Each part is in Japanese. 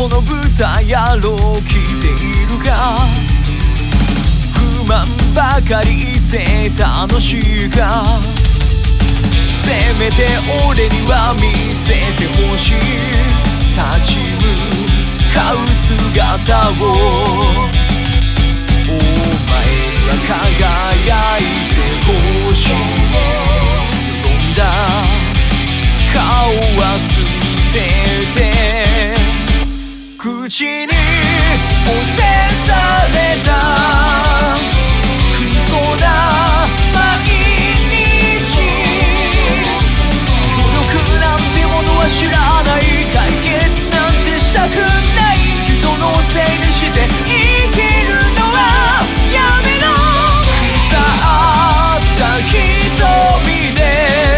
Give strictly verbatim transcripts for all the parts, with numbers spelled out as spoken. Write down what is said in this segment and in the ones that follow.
この豚野郎来ているか。不満ばかりで楽しいか。せめて俺には見せてほしい。立ち向かう姿を。お前は輝いてほしい。飲んだ顔は捨てて口に汚染されたクソな毎日。努力なんてものは知らない。解決なんてしたくない。人のせいにして生きるのはやめろ。腐った瞳で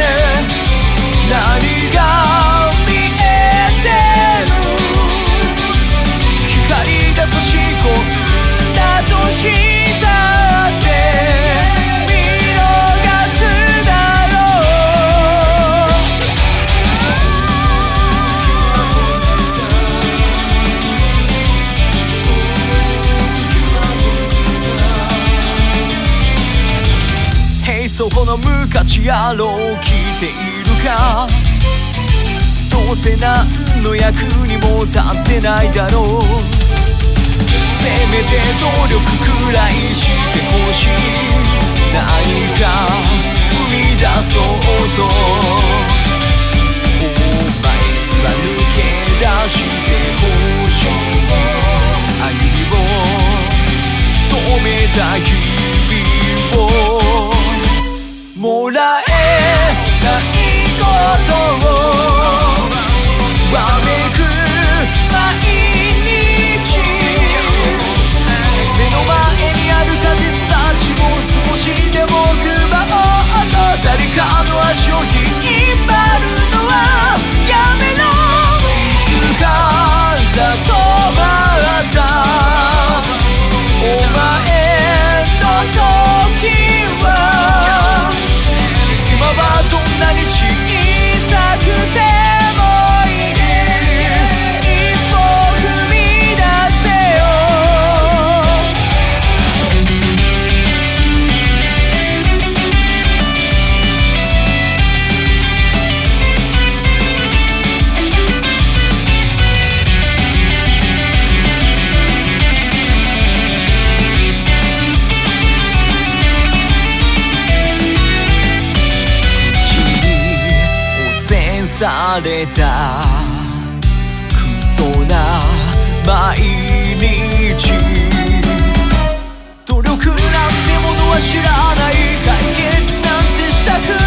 何が見えてる。光が差し込んだとしたって見逃すだろう。へい、そこの無価値野郎聞いているか。どうせ何の役にも立ってないだろう。せめて努力くらいしてほしい。何か生み出そうと。お前は抜け出してほしい。歩みを止めた日々を。もらえないことをわめく毎日。目の前にある果実たちも少しでも奪おうと。誰かの足を引っ張るのはやめろ。いつから止まったお前の時は。今はどんなに小さくてもいい。一歩踏み出せよ。されたクソな毎日。努力なんてものは知らない。解決なんてしたく